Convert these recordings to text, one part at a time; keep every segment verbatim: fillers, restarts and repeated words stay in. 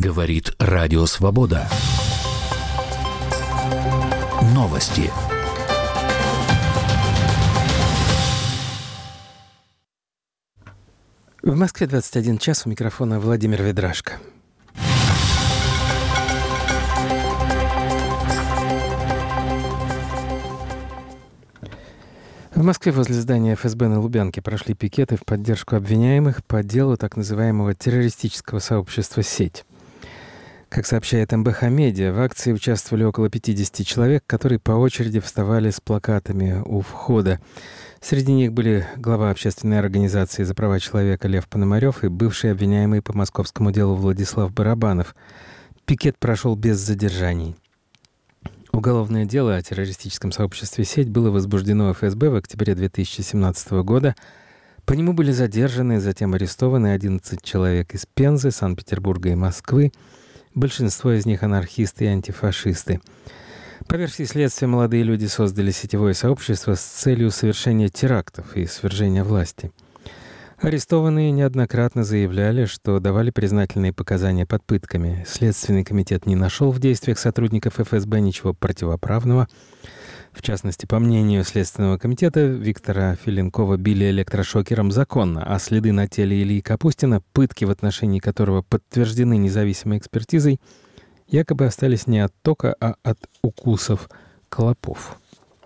Говорит Радио Свобода. Новости. В Москве двадцать один час, у микрофона Владимир Ведрашко. В Москве возле здания эф эс бэ на Лубянке прошли пикеты в поддержку обвиняемых по делу так называемого террористического сообщества «Сеть». Как сообщает эм бэ ха Медиа, в акции участвовали около пятьдесят человек, которые по очереди вставали с плакатами у входа. Среди них были глава общественной организации «За права человека» Лев Пономарев и бывший обвиняемый по московскому делу Владислав Барабанов. Пикет прошел без задержаний. Уголовное дело о террористическом сообществе «Сеть» было возбуждено эф эс бэ в октябре две тысячи семнадцатого года. По нему были задержаны, затем арестованы одиннадцать человек из Пензы, Санкт-Петербурга и Москвы. Большинство из них анархисты и антифашисты. По версии следствия, молодые люди создали сетевое сообщество с целью совершения терактов и свержения власти. Арестованные неоднократно заявляли, что давали признательные показания под пытками. Следственный комитет не нашел в действиях сотрудников эф эс бэ ничего противоправного. В частности, по мнению Следственного комитета, Виктора Филенкова били электрошокером законно, а следы на теле Ильи Капустина, пытки в отношении которого подтверждены независимой экспертизой, якобы остались не от тока, а от укусов клопов.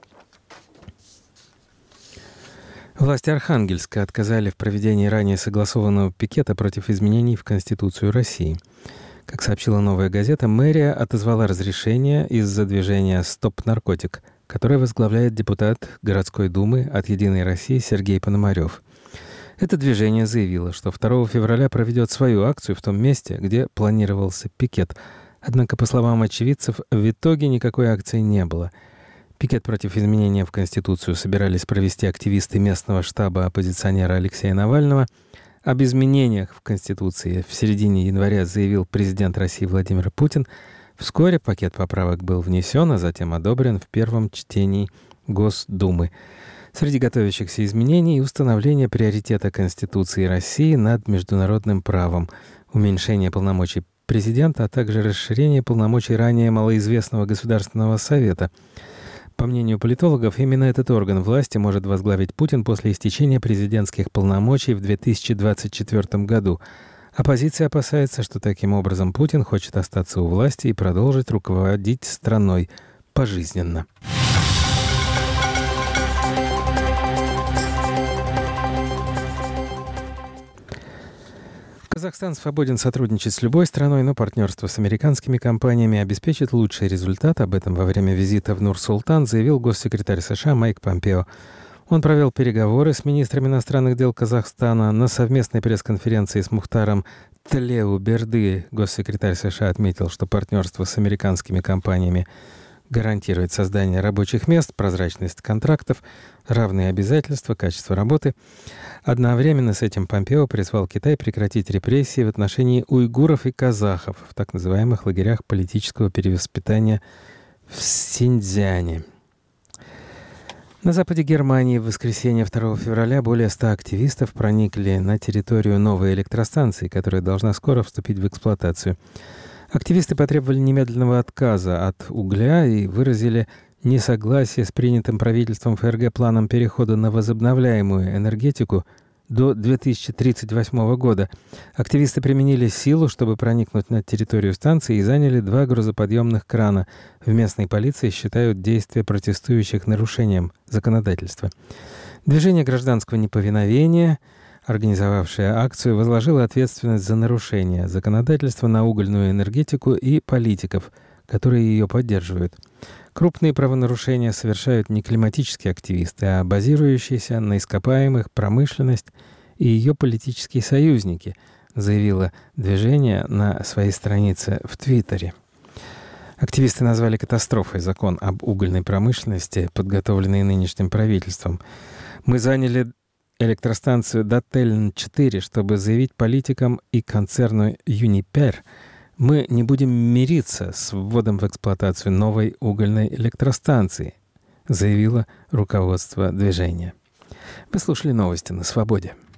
Власти Архангельска отказали в проведении ранее согласованного пикета против изменений в Конституцию России. Как сообщила «Новая газета», мэрия отозвала разрешение из-за движения «Стоп наркотик», которое возглавляет депутат городской думы от «Единой России» Сергей Пономарев. Это движение заявило, что второго февраля проведет свою акцию в том месте, где планировался пикет. Однако, по словам очевидцев, в итоге никакой акции не было. Пикет против изменения в Конституцию собирались провести активисты местного штаба оппозиционера Алексея Навального. Об изменениях в Конституции в середине января заявил президент России Владимир Путин. Вскоре пакет поправок был внесен, а затем одобрен в первом чтении Госдумы. Среди готовящихся изменений установление приоритета Конституции России над международным правом, уменьшение полномочий президента, а также расширение полномочий ранее малоизвестного Государственного совета. По мнению политологов, именно этот орган власти может возглавить Путин после истечения президентских полномочий в две тысячи двадцать четвёртом году. Оппозиция опасается, что таким образом Путин хочет остаться у власти и продолжить руководить страной пожизненно. Казахстан свободен сотрудничать с любой страной, но партнерство с американскими компаниями обеспечит лучший результат. Об этом во время визита в Нур-Султан заявил госсекретарь США Майк Помпео. Он провел переговоры с министром иностранных дел Казахстана. На совместной пресс-конференции с Мухтаром Тлеуберды госсекретарь США отметил, что партнерство с американскими компаниями гарантирует создание рабочих мест, прозрачность контрактов, равные обязательства, качество работы. Одновременно с этим Помпео призвал Китай прекратить репрессии в отношении уйгуров и казахов в так называемых лагерях политического перевоспитания в Синьцзяне. На западе Германии в воскресенье второго февраля более ста активистов проникли на территорию новой электростанции, которая должна скоро вступить в эксплуатацию. Активисты потребовали немедленного отказа от угля и выразили несогласие с принятым правительством эф эр гэ планом перехода на возобновляемую энергетику до две тысячи тридцать восьмого года. Активисты применили силу, чтобы проникнуть на территорию станции, и заняли два грузоподъемных крана. В местной полиции считают действия протестующих нарушением законодательства. Движение гражданского неповиновения, организовавшее акцию, возложило ответственность за нарушение законодательства на угольную энергетику и политиков, которые ее поддерживают. Крупные правонарушения совершают не климатические активисты, а базирующиеся на ископаемых промышленность и ее политические союзники, заявило движение на своей странице в Твиттере. Активисты назвали катастрофой закон об угольной промышленности, подготовленный нынешним правительством. «Мы заняли электростанцию Даттельн четыре, чтобы заявить политикам и концерну Юнипер: мы не будем мириться с вводом в эксплуатацию новой угольной электростанции», заявило руководство движения. Вы слушали новости на «Свободе».